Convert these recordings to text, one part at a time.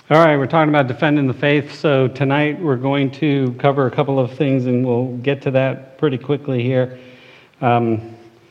All right, we're talking about defending the faith. So tonight we're going to cover a couple of things, and we'll get to that pretty quickly here. A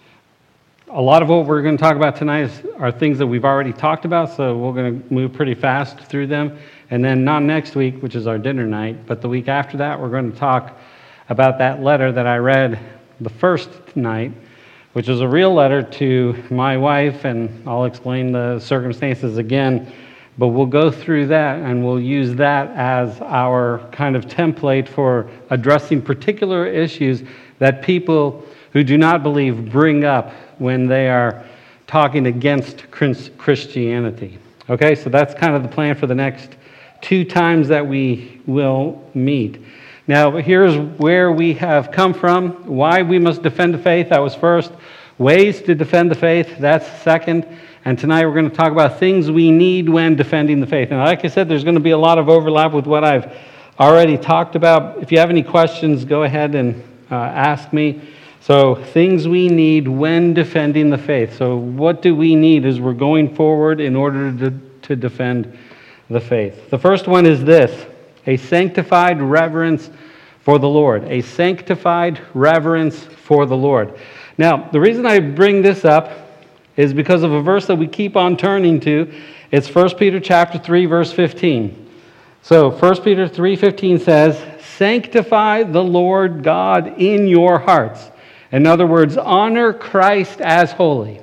lot of what we're going to talk about tonight are things that we've already talked about, so we're going to move pretty fast through them. And then not next week, which is our dinner night, but the week after that, we're going to talk about that letter that I read the first night, which is a real letter to my wife, and I'll explain the circumstances again. But we'll go through that, and we'll use that as our kind of template for addressing particular issues that people who do not believe bring up when they are talking against Christianity. Okay, so that's kind of the plan for the next 2 times that we will meet. Now, here's where we have come from, why we must defend the faith. That was first. Ways to defend the faith, that's second. And tonight we're going to talk about things we need when defending the faith. And like I said, there's going to be a lot of overlap with what I've already talked about. If you have any questions, go ahead and ask me. So things we need when defending the faith. So what do we need as we're going forward in order to defend the faith? The first one is this: a sanctified reverence for the Lord. A sanctified reverence for the Lord. Now, the reason I bring this up is because of a verse that we keep on turning to. It's 1 Peter chapter 3, verse 15. So 1 Peter 3:15 says, "Sanctify the Lord God in your hearts." In other words, honor Christ as holy.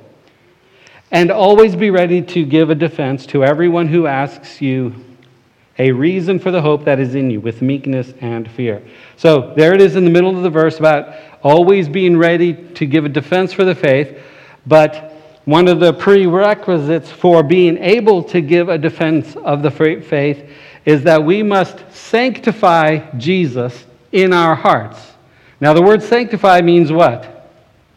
"And always be ready to give a defense to everyone who asks you a reason for the hope that is in you, with meekness and fear." So there it is in the middle of the verse about always being ready to give a defense for the faith. But one of the prerequisites for being able to give a defense of the faith is that we must sanctify Jesus in our hearts. Now, the word sanctify means what?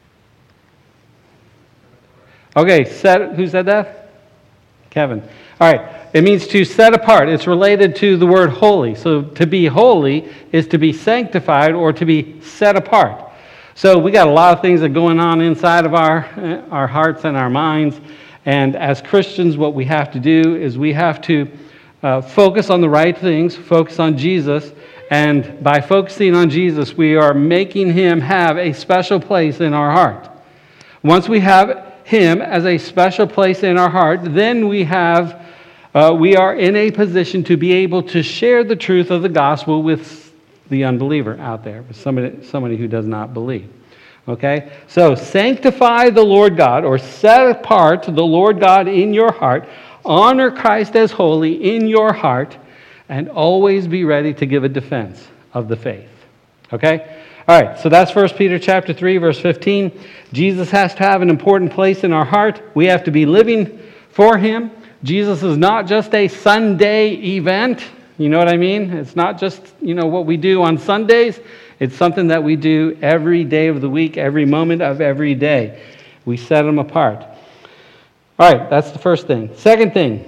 Okay, who said that? Kevin. All right, it means to set apart. It's related to the word holy. So to be holy is to be sanctified or to be set apart. So we got a lot of things that are going on inside of our hearts and our minds. And as Christians, what we have to do is we have to focus on the right things, focus on Jesus. And by focusing on Jesus, we are making Him have a special place in our heart. Once we have Him as a special place in our heart, then we are in a position to be able to share the truth of the gospel with the unbeliever out there, somebody who does not believe. Okay? So sanctify the Lord God, or set apart the Lord God in your heart. Honor Christ as holy in your heart, and always be ready to give a defense of the faith. Okay? All right, so that's 1 Peter chapter 3, verse 15. Jesus has to have an important place in our heart. We have to be living for Him. Jesus is not just a Sunday event. You know what I mean? It's not just, what we do on Sundays. It's something that we do every day of the week, every moment of every day. We set Him apart. All right, that's the first thing. Second thing,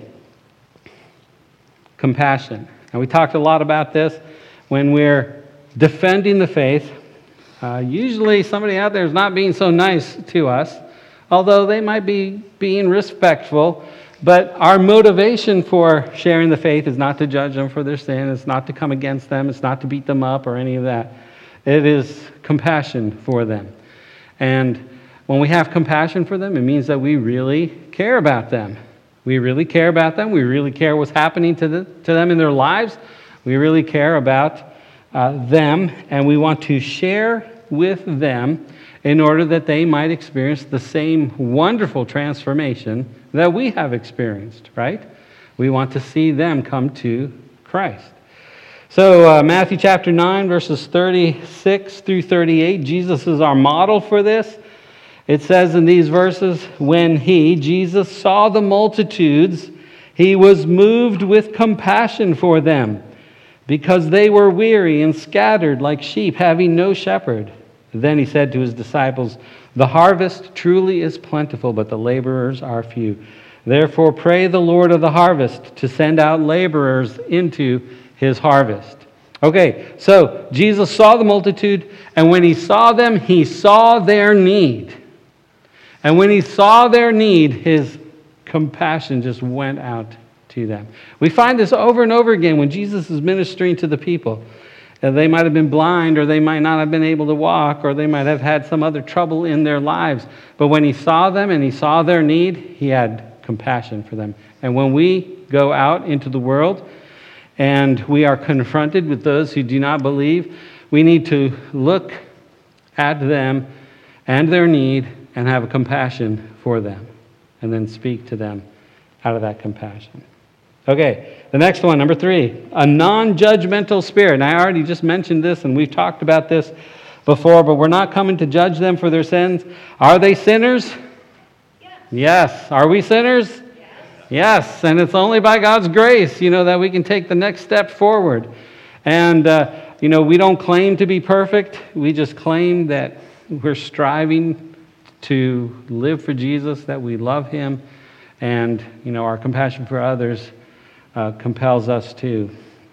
compassion. And we talked a lot about this when we're defending the faith. Usually somebody out there is not being so nice to us, although they might be being respectful. But our motivation for sharing the faith is not to judge them for their sin. It's not to come against them. It's not to beat them up or any of that. It is compassion for them. And when we have compassion for them, it means that we really care about them. We really care about them. We really care what's happening to them in their lives. We really care about them, and we want to share with them in order that they might experience the same wonderful transformation that we have experienced, right? We want to see them come to Christ. So Matthew chapter 9, verses 36 through 38, Jesus is our model for this. It says in these verses, "When Jesus, saw the multitudes, He was moved with compassion for them, because they were weary and scattered like sheep, having no shepherd. Then He said to His disciples, 'The harvest truly is plentiful, but the laborers are few. Therefore pray the Lord of the harvest to send out laborers into His harvest.'" Okay, so Jesus saw the multitude, and when He saw them, He saw their need. And when He saw their need, His compassion just went out to them. We find this over and over again when Jesus is ministering to the people. They might have been blind, or they might not have been able to walk, or they might have had some other trouble in their lives. But when he saw them and he saw their need, he had compassion for them. And when we go out into the world and we are confronted with those who do not believe, we need to look at them and their need and have a compassion for them, and then speak to them out of that compassion. Okay, the next one, number 3, a non-judgmental spirit. And I already just mentioned this, and we've talked about this before, but we're not coming to judge them for their sins. Are they sinners? Yes. Are we sinners? Yes. And it's only by God's grace, that we can take the next step forward. And, we don't claim to be perfect. We just claim that we're striving to live for Jesus, that we love him, and, our compassion for others compels us to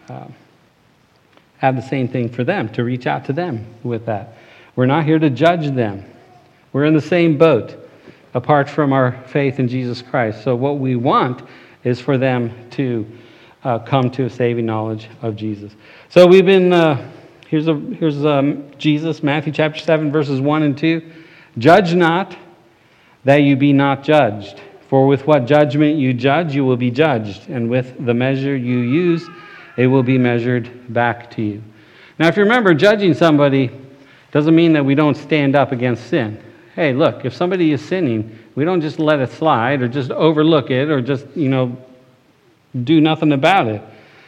have the same thing for them, to reach out to them with that. We're not here to judge them. We're in the same boat, apart from our faith in Jesus Christ. So what we want is for them to come to a saving knowledge of Jesus. So we've been, here's Jesus, Matthew chapter 7, verses 1 and 2. Judge not, that you be not judged. For with what judgment you judge, you will be judged. And with the measure you use, it will be measured back to you. Now, if you remember, judging somebody doesn't mean that we don't stand up against sin. Hey, look, if somebody is sinning, we don't just let it slide or just overlook it or just, do nothing about it.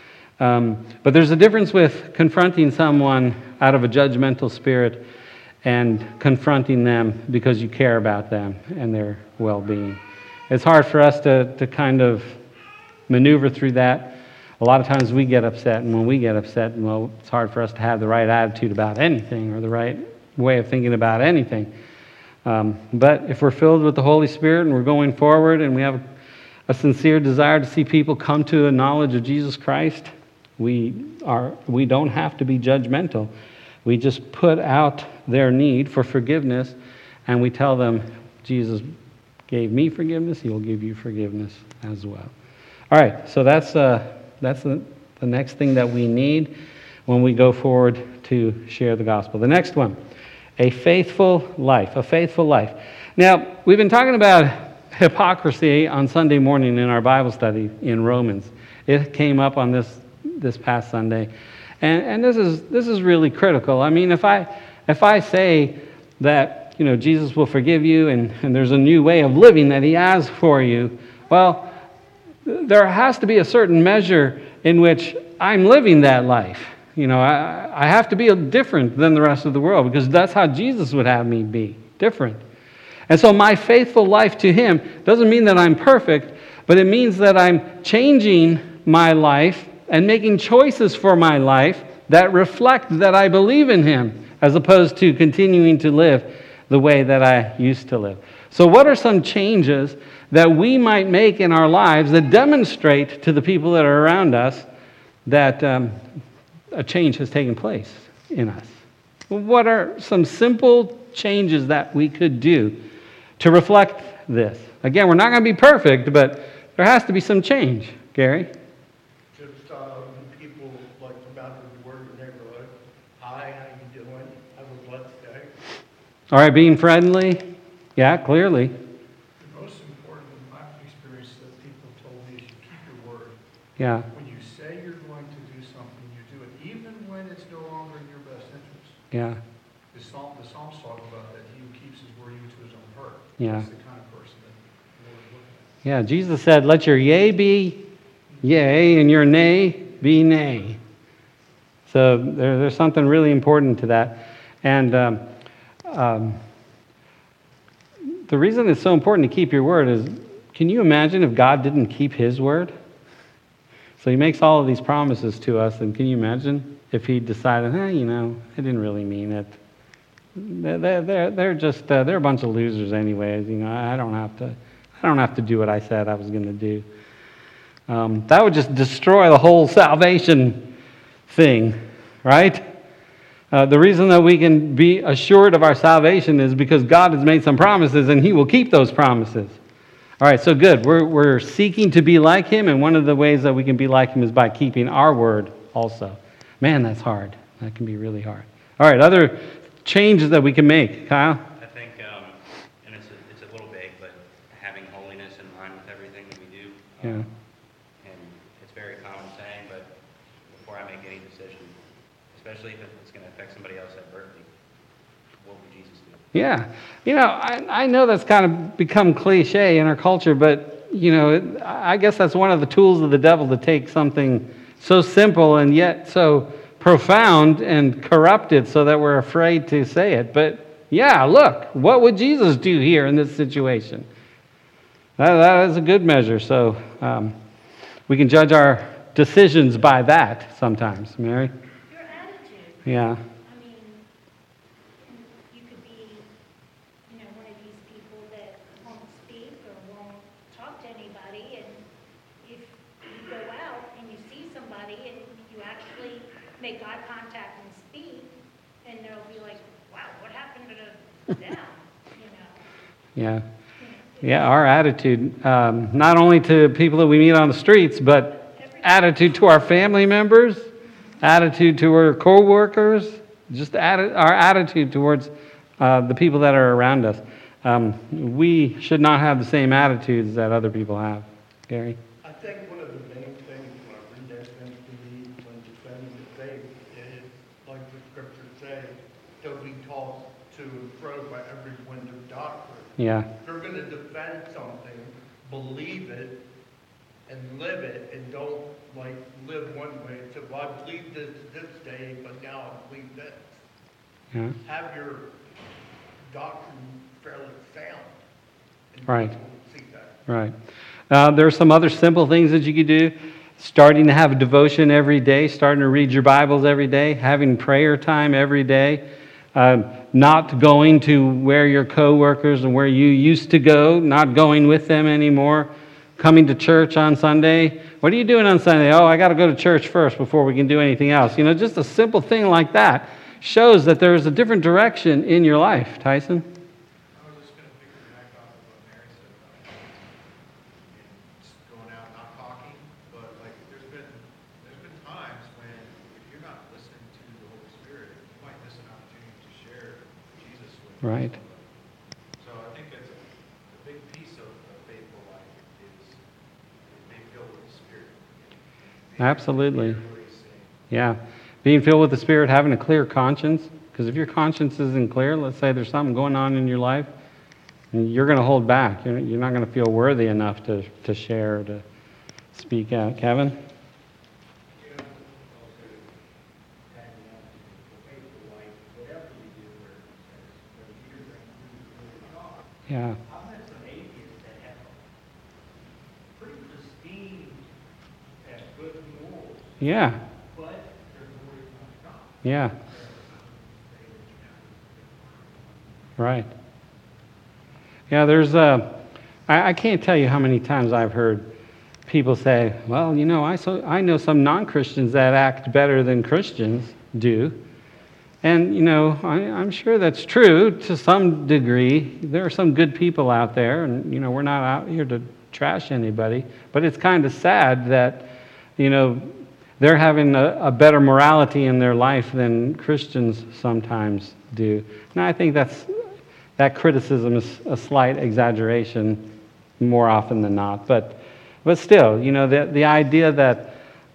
But there's a difference with confronting someone out of a judgmental spirit and confronting them because you care about them and their well-being. It's hard for us to kind of maneuver through that. A lot of times we get upset, and when we get upset, it's hard for us to have the right attitude about anything or the right way of thinking about anything. But if we're filled with the Holy Spirit and we're going forward and we have a sincere desire to see people come to a knowledge of Jesus Christ, we don't have to be judgmental. We just put out their need for forgiveness, and we tell them, Jesus gave me forgiveness, he will give you forgiveness as well. All right, so that's the next thing that we need when we go forward to share the gospel. The next one, a faithful life, a faithful life. Now, we've been talking about hypocrisy on Sunday morning in our Bible study in Romans. It came up on this past Sunday, and this is really critical. I mean, if I say that Jesus will forgive you, and there's a new way of living that he has for you, well, there has to be a certain measure in which I'm living that life. I have to be different than the rest of the world, because that's how Jesus would have me be, different. And so my faithful life to him doesn't mean that I'm perfect, but it means that I'm changing my life and making choices for my life that reflect that I believe in him, as opposed to continuing to live the way that I used to live. So what are some changes that we might make in our lives that demonstrate to the people that are around us that a change has taken place in us? What are some simple changes that we could do to reflect this? Again, we're not going to be perfect, but there has to be some change. Gary? Just people like come out to the word in the neighborhood. Hi, how you doing? Have a blessed day. All right, being friendly. Yeah, clearly. The most important in my experience that people told me is you keep your word. Yeah. When you say you're going to do something, you do it, even when it's no longer in your best interest. Yeah. The Psalms talk about that. He who keeps his word even to his own hurt. Yeah. That's the kind of person that the Lord is looking at. Yeah, Jesus said, let your yea be yea and your nay be nay. So there's something really important to that. And the reason it's so important to keep your word is, can you imagine if God didn't keep his word? So he makes all of these promises to us, and can you imagine if he decided, I didn't really mean it. They're a bunch of losers anyways. I don't have to do what I said I was going to do. That would just destroy the whole salvation thing, right? The reason that we can be assured of our salvation is because God has made some promises, and he will keep those promises. All right, so good. We're seeking to be like him, and one of the ways that we can be like him is by keeping our word also. Man, that's hard. That can be really hard. All right, other changes that we can make. Kyle? I think, and it's a little vague, but having holiness in mind with everything that we do. Yeah. And it's very common saying, but before I make any decision, especially if it's going to affect somebody else adversely, what would Jesus do? Yeah. I know that's kind of become cliche in our culture, but, I guess that's one of the tools of the devil to take something so simple and yet so profound and corrupted so that we're afraid to say it. But, yeah, look, what would Jesus do here in this situation? That is a good measure. So we can judge our decisions by that sometimes. Mary? Your attitude. Yeah. I mean, you could be, one of these people that won't speak or won't talk to anybody, and if you go out and you see somebody and you actually make eye contact and speak, and they'll be like, wow, what happened to them, Yeah. Yeah, our attitude, not only to people that we meet on the streets, but attitude to our family members, attitude to our co-workers, just our attitude towards the people that are around us. We should not have the same attitudes that other people have. Gary? I think one of the main things when I read that thing to me when defending the faith is, like the scriptures say, don't be tossed to and fro by every wind of doctrine. Yeah. If you're going to defend something, believe it and live it, and don't live one way. So, well, I believe this day, but now I believe this. Yeah. Have your doctrine fairly sound. And Right. people will see that. Right. There are some other simple things that you could do. Starting to have a devotion every day, starting to read your Bibles every day, having prayer time every day, not going to where your coworkers and where you used to go, not going with them anymore, coming to church on Sunday. What are you doing on Sunday? Oh, I got to go to church first before we can do anything else. Just a simple thing like that shows that there's a different direction in your life. Tyson? I was just going to piggyback off of what Mary said about just going out, not talking, but there's been times when if you're not listening to the Holy Spirit, you might miss an opportunity to share Jesus with Right. somebody. So I think that's a big piece of a faithful life is being filled with the Spirit. Absolutely. Hear what he's saying. Yeah. Being filled with the Spirit, having a clear conscience. Because if your conscience isn't clear, let's say there's something going on in your life, and you're going to hold back. You're not going to feel worthy enough to share, or to speak out. Kevin? Yeah. I've met some atheists that have pretty pristine and good morals, Yeah. but there's more to come. Yeah. Right. Yeah, there's I can't tell you how many times I've heard people say, well, I know some non-Christians that act better than Christians do. And, I'm sure that's true to some degree. There are some good people out there, and, we're not out here to trash anybody. But it's kind of sad that, they're having a better morality in their life than Christians sometimes do. And I think that criticism is a slight exaggeration more often than not. But still, the idea that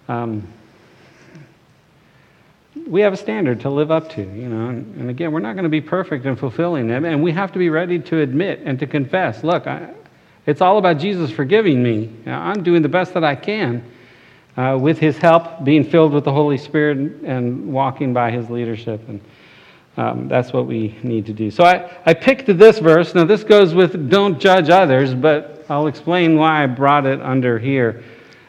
we have a standard to live up to, and again, we're not going to be perfect in fulfilling them, and we have to be ready to admit and to confess, look, it's all about Jesus forgiving me. I'm doing the best that I can with his help, being filled with the Holy Spirit and walking by his leadership, and that's what we need to do. So I picked this verse. Now this goes with don't judge others, but I'll explain why I brought it under here.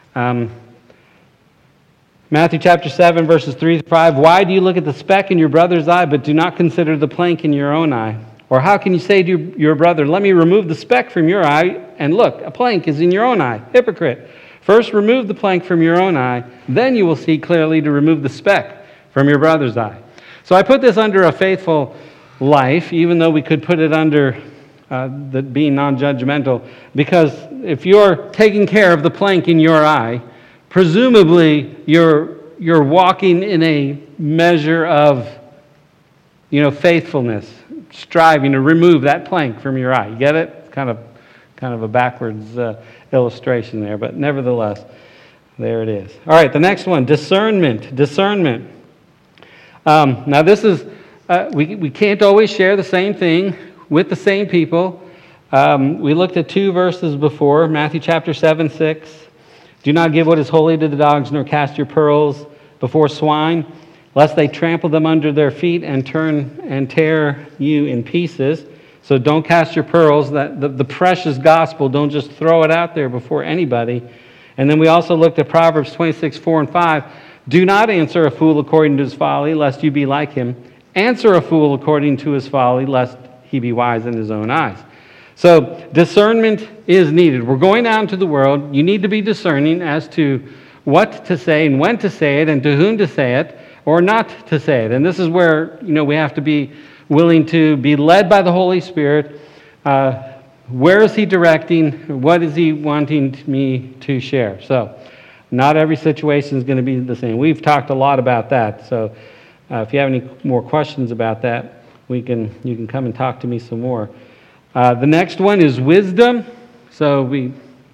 Matthew chapter 7, verses 3-5. Why do you look at the speck in your brother's eye, but do not consider the plank in your own eye? Or how can you say to your brother, let me remove the speck from your eye, and look, a plank is in your own eye? Hypocrite. First remove the plank from your own eye, then you will see clearly to remove the speck from your brother's eye. So I put this under a faithful life, even though we could put it under that being non-judgmental, because if you're taking care of the plank in your eye, presumably you're walking in a measure of, faithfulness, striving to remove that plank from your eye. You get it? It's kind of a backwards illustration there, but nevertheless, there it is. All right, the next one, discernment. Discernment. Now this is, we can't always share the same thing with the same people. We looked at 2 verses before, Matthew chapter 7, 6. Do not give what is holy to the dogs, nor cast your pearls before swine, lest they trample them under their feet and turn and tear you in pieces. So don't cast your pearls, that the precious gospel, don't just throw it out there before anybody. And then we also looked at Proverbs 26, 4 and 5. Do not answer a fool according to his folly, lest you be like him. Answer a fool according to his folly, lest he be wise in his own eyes. So discernment is needed. We're going out into the world. You need to be discerning as to what to say and when to say it and to whom to say it or not to say it. And this is where, we have to be willing to be led by the Holy Spirit. Where is he directing? What is he wanting me to share? So not every situation is going to be the same. We've talked a lot about that. So if you have any more questions about that, you can come and talk to me some more. The next one is wisdom. So we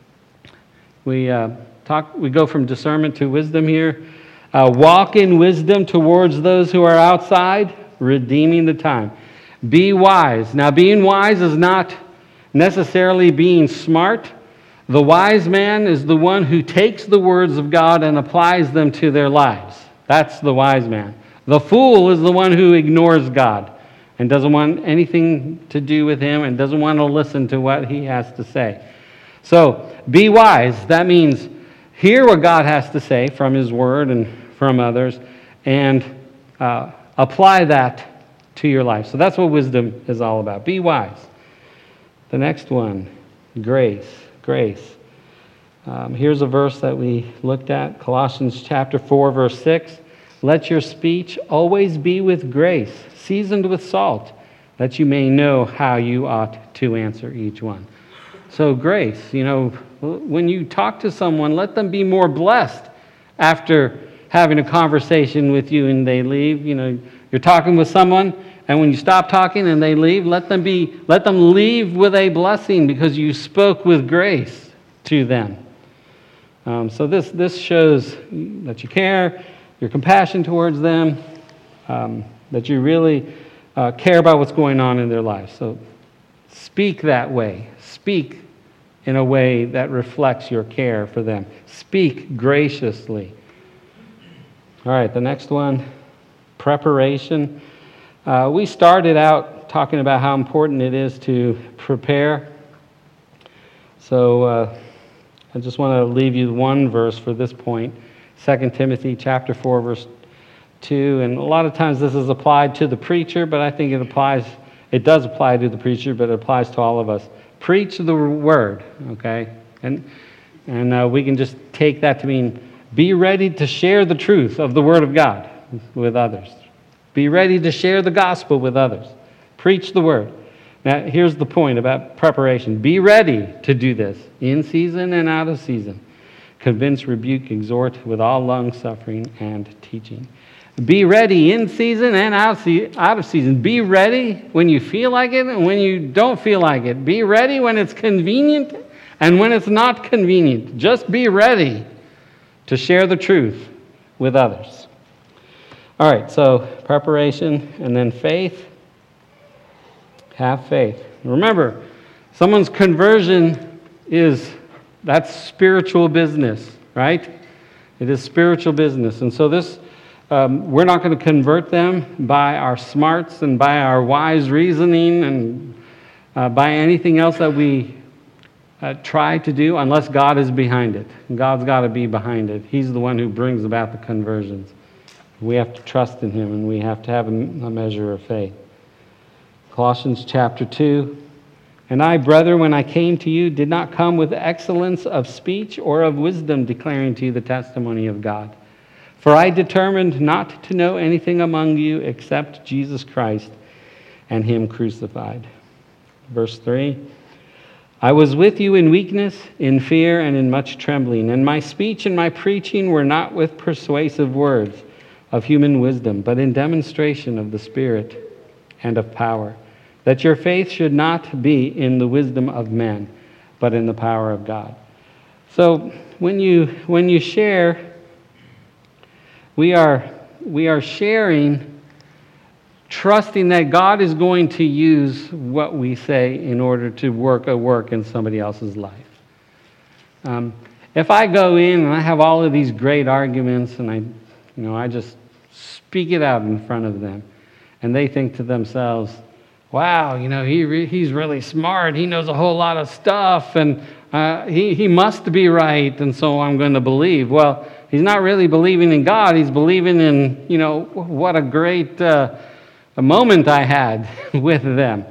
go from discernment to wisdom here. Walk in wisdom towards those who are outside, redeeming the time. Be wise. Now, being wise is not necessarily being smart. The wise man is the one who takes the words of God and applies them to their lives. That's the wise man. The fool is the one who ignores God and doesn't want anything to do with him and doesn't want to listen to what he has to say. So, be wise. That means hear what God has to say from his word and from others and apply that to your life. So that's what wisdom is all about. Be wise. The next one, grace. Grace. Here's a verse that we looked at, Colossians chapter 4, verse 6. Let your speech always be with grace, seasoned with salt, that you may know how you ought to answer each one. So grace, when you talk to someone, let them be more blessed after having a conversation with you and they leave. You're talking with someone, and when you stop talking and they leave, let them leave with a blessing because you spoke with grace to them. So this shows that you care, your compassion towards them, that you really care about what's going on in their lives. So speak that way. Speak in a way that reflects your care for them. Speak graciously. All right, the next one, preparation. We started out talking about how important it is to prepare. So I just want to leave you one verse for this point, 2 Timothy chapter 4, verse 2. And a lot of times this is applied to the preacher, but I think it does apply to the preacher, but it applies to all of us. Preach the word, okay? And we can just take that to mean be ready to share the truth of the word of God with others. Be ready to share the gospel with others. Preach the word. Now, here's the point about preparation. Be ready to do this in season and out of season. Convince, rebuke, exhort with all long-suffering and teaching. Be ready in season and out of season. Be ready when you feel like it and when you don't feel like it. Be ready when it's convenient and when it's not convenient. Just be ready to share the truth with others. All right, so preparation and then faith. Have faith. Remember, someone's conversion that's spiritual business, right? It is spiritual business. And so we're not going to convert them by our smarts and by our wise reasoning and by anything else that we try to do unless God is behind it. God's got to be behind it. He's the one who brings about the conversions. We have to trust in him and we have to have a measure of faith. Colossians chapter 2. And I, brethren, when I came to you, did not come with excellence of speech or of wisdom, declaring to you the testimony of God. For I determined not to know anything among you except Jesus Christ and him crucified. Verse 3. I was with you in weakness, in fear, and in much trembling, and my speech and my preaching were not with persuasive words of human wisdom, but in demonstration of the Spirit and of power, that your faith should not be in the wisdom of men, but in the power of God. So when you share, we are sharing, trusting that God is going to use what we say in order to work a work in somebody else's life. If I go in and I have all of these great arguments and I just speak it out in front of them, and they think to themselves, wow, he's really smart, he knows a whole lot of stuff, and he must be right, and so I'm going to believe. Well, he's not really believing in God, he's believing in, what a great a moment I had with them.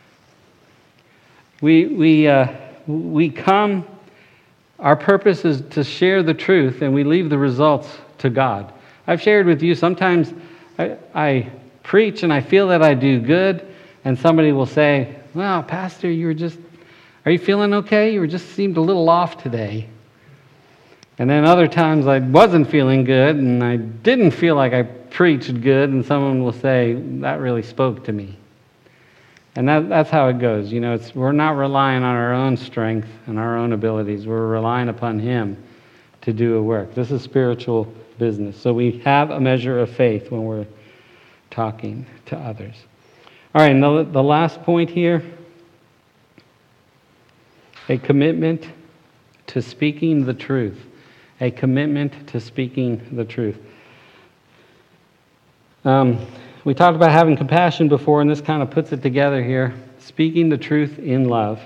We come, our purpose is to share the truth, and we leave the results to God. I've shared with you, sometimes I preach and I feel that I do good, and somebody will say, well, Pastor, are you feeling okay? You just seemed a little off today. And then other times I wasn't feeling good, and I didn't feel like I preached good, and someone will say, that really spoke to me. And that's how it goes. We're not relying on our own strength and our own abilities. We're relying upon Him to do a work. This is spiritual business. So we have a measure of faith when we're talking to others. All right, and the last point here, a commitment to speaking the truth. A commitment to speaking the truth. We talked about having compassion before, and this kind of puts it together here. Speaking the truth in love,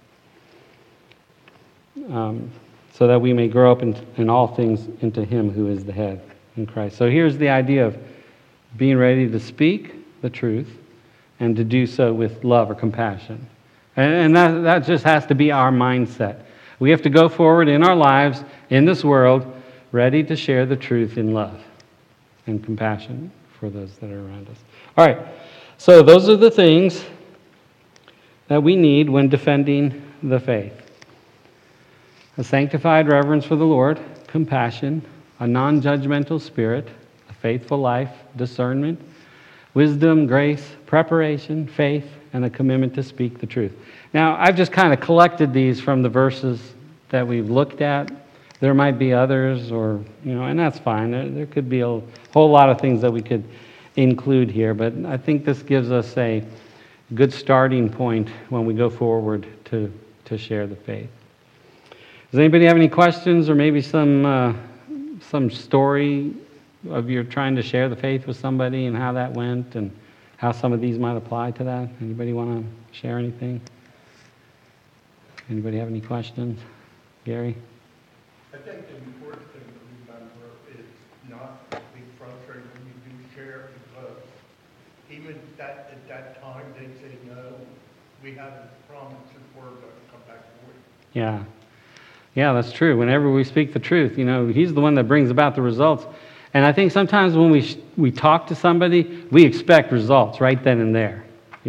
so that we may grow up in all things into Him who is the head, in Christ. So here's the idea of being ready to speak the truth and to do so with love or compassion. And that just has to be our mindset. We have to go forward in our lives, in this world, ready to share the truth in love and compassion for those that are around us. All right, so those are the things that we need when defending the faith. A sanctified reverence for the Lord, compassion, a non-judgmental spirit, a faithful life, discernment, wisdom, grace, preparation, faith, and a commitment to speak the truth. Now, I've just kind of collected these from the verses that we've looked at. There might be others, and that's fine. There could be a whole lot of things that we could include here, but I think this gives us a good starting point when we go forward to share the faith. Does anybody have any questions, or maybe some story of your trying to share the faith with somebody and how that went and how some of these might apply to that? Anybody want to share anything? Anybody have any questions? Gary? I think the important thing to remember is not to be frustrated when you do share, because even at that time they say no, we have this promise that we're going to come back for you. Yeah. Yeah, that's true. Whenever we speak the truth, He's the one that brings about the results. And I think sometimes when we talk to somebody, we expect results right then and there.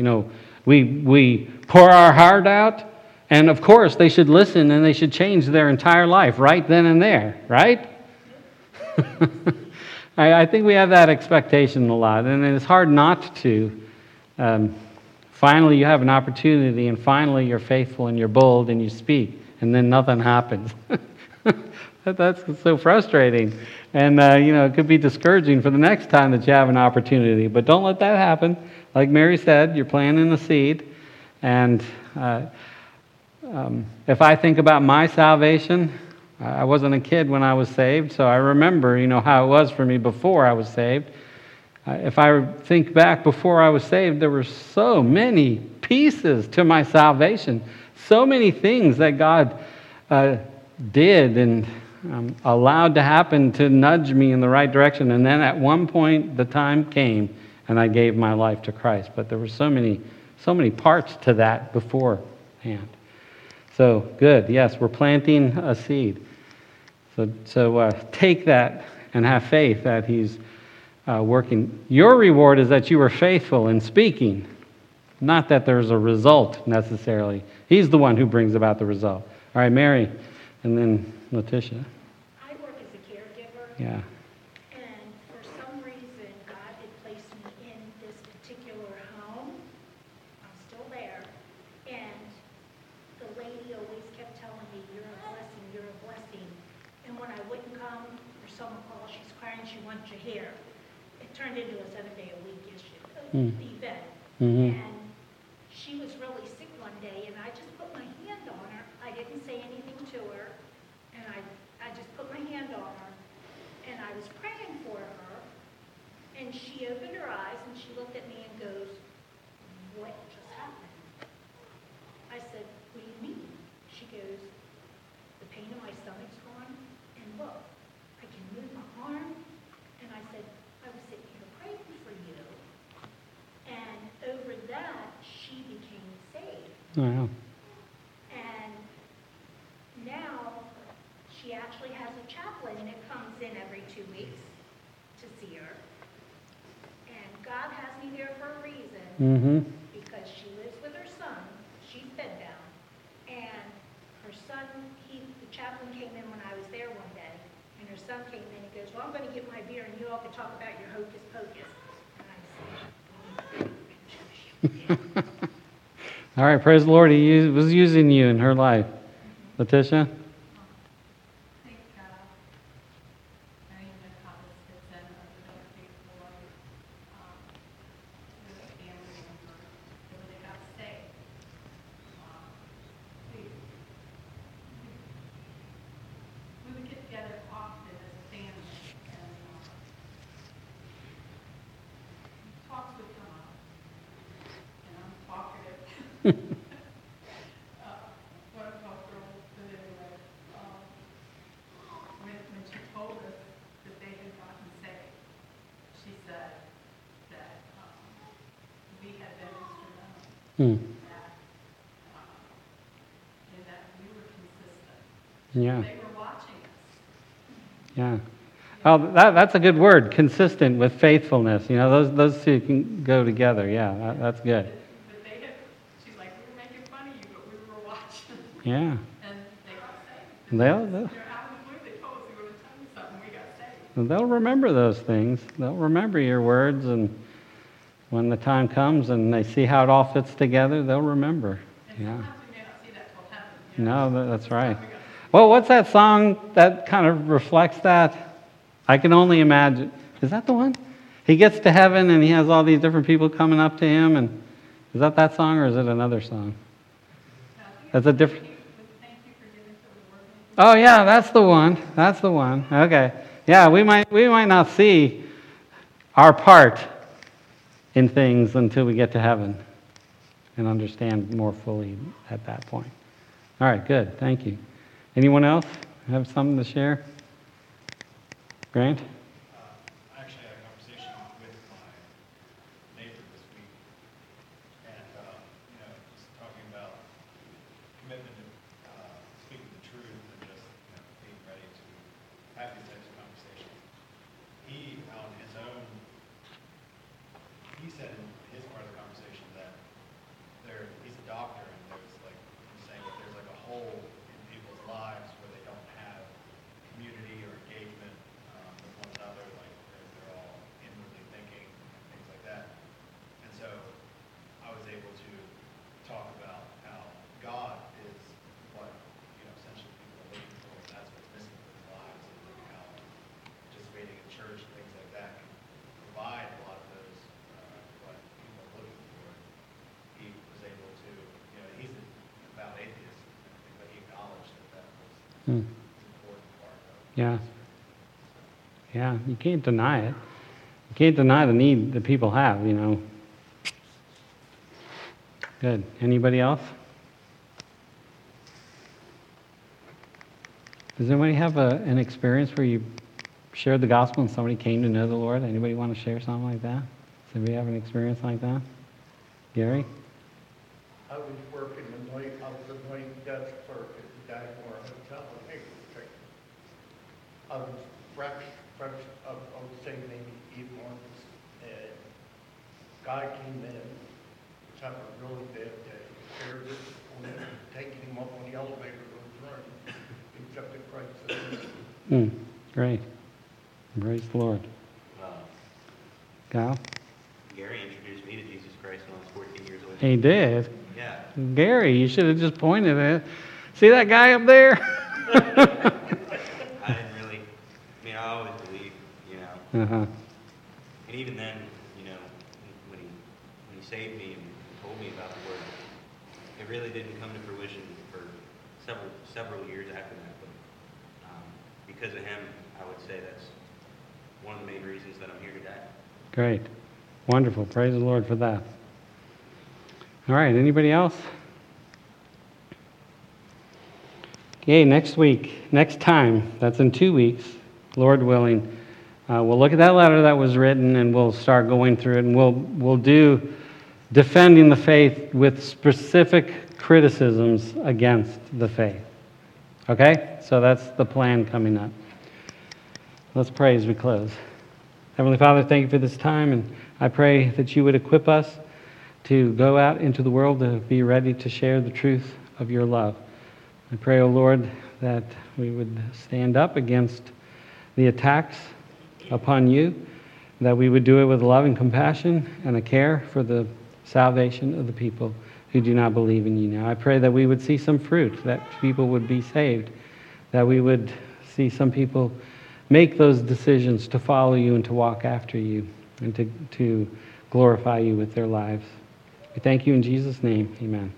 We pour our heart out, and of course they should listen and they should change their entire life right then and there, right? I think we have that expectation a lot, and it's hard not to. Finally, you have an opportunity, and finally you're faithful and you're bold and you speak, and then nothing happens. That's so frustrating. And, it could be discouraging for the next time that you have an opportunity. But don't let that happen. Like Mary said, you're planting a seed. And if I think about my salvation, I wasn't a kid when I was saved, so I remember, how it was for me before I was saved. If I think back before I was saved, there were so many pieces to my salvation, so many things that God did and allowed to happen to nudge me in the right direction. And then at one point, the time came, and I gave my life to Christ. But there were so many parts to that beforehand. So good. Yes, we're planting a seed. So take that and have faith that He's working. Your reward is that you were faithful in speaking Not that there's a result necessarily. He's the one who brings about the result. All right, Mary, and then Letitia. I work as a caregiver. Yeah. And for some reason, God had placed me in this particular home. I'm still there. And the lady always kept telling me, you're a blessing, you're a blessing. And when I wouldn't come, or someone called, she's crying, she wants your hair. It turned into a 7-day-a-week event. Mm-hmm. And she was really sick one day, and I just put my hand on her. I didn't say anything to her, and I just put my hand on her. And I was praying for her, and she opened her eyes, and she looked at me and goes, what just happened? I said, what do you mean? She goes, the pain in my stomach's gone, and look, I can move my arm. And I said, I was sitting here praying for you. And over that, she became saved. Wow. And now she actually has a chaplain that comes in every 2 weeks to see her. And God has me there for a reason, Mm-hmm. because she lives with her son. She's bedbound. And her son, the chaplain came in when I was there one day, and her son came in and goes, well, I'm going to get my beer and you all can talk about your hocus pocus. And I said, All right, praise the Lord. He was using you in her life. Letitia? Thank God. I mean, the college fits in with other people, like, with a family member, when they got saved. We would get together often as a family, and talks would come up, and I'm talkative. What a girl, but anyway, when she told us that they had gotten saved, she said that we had been instrumental Hmm. in that we were consistent. Yeah. They were watching us. Yeah. Oh, that's a good word, consistent with faithfulness. You know, those two can go together. Yeah, that's good. But they had, she's like, we were making fun of you, but we were watching. Yeah. And they got saved. They'll, Out of the blue, they told us they were going to tell you something, we got saved. they'll remember those things. They'll remember your words, and when the time comes and they see how it all fits together, they'll remember. And Yeah. sometimes we may not see that till heaven. You know? No, that's right. We got- Well, what's that song that kind of reflects that? I can only imagine. Is that the one? He gets to heaven and he has all these different people coming up to him, and is that song, or is it another song? That's a different. Thank you for giving to the word. Oh yeah, that's the one. That's the one. Okay. Yeah, we might not see our part in things until we get to heaven and understand more fully at that point. All right, good. Thank you. Anyone else have something to share? Grant? I actually had a conversation with my neighbor this week, and, just talking about commitment to speaking the truth and just, being ready to have these types of conversations. He, on his own, he said in his part of the conversation that he's a doctor, and he's saying that there's like a hole in people's lives where they don't have community or engagement with one another, like they're all inwardly thinking, things like that. And so I was able to talk about how God is what, essentially people are looking for, and that's what's missing in their lives, and like how participating in church and things like that can provide a lot of those, what people are looking for. He was able to, he's a devout atheist, but he acknowledged that was Hmm. an important part of Yeah. his faith. Yeah, you can't deny it. You can't deny the need that people have, Good. Anybody else? Does anybody have an experience where you shared the gospel and somebody came to know the Lord? Anybody want to share something like that? Does anybody have an experience like that? Gary? I was working the night, I was a night desk clerk at the Dagmar Hotel in Hagerstown. I was fresh, I would say maybe 8 months, and guy came in, having a really bad day. They're disappointed, taking him up on the elevator to his room, accepted Christ as Savior. Great. Praise the Lord. Kyle? Gary introduced me to Jesus Christ when I was 14 years old. He did. Yeah. Gary, you should have just pointed at it. See that guy up there? I didn't really, I mean, I always believed, you know. Uh-huh. And even then, you know, when he saved me and told me about the Word, it really didn't come to fruition for several years after that. But because of him, I would say that's one of the main reasons that I'm here today. Great. Wonderful. Praise the Lord for that. All right, anybody else? Okay, next time, that's in 2 weeks, Lord willing, we'll look at that letter that was written and we'll start going through it, and we'll do defending the faith with specific criticisms against the faith. Okay? So that's the plan coming up. Let's pray as we close. Heavenly Father, thank you for this time, and I pray that you would equip us to go out into the world to be ready to share the truth of your love. I pray, O Lord, that we would stand up against the attacks upon you, that we would do it with love and compassion and a care for the salvation of the people who do not believe in you now. I pray that we would see some fruit, that people would be saved, that we would see some people make those decisions to follow you and to walk after you and to glorify you with their lives. We thank you in Jesus' name. Amen.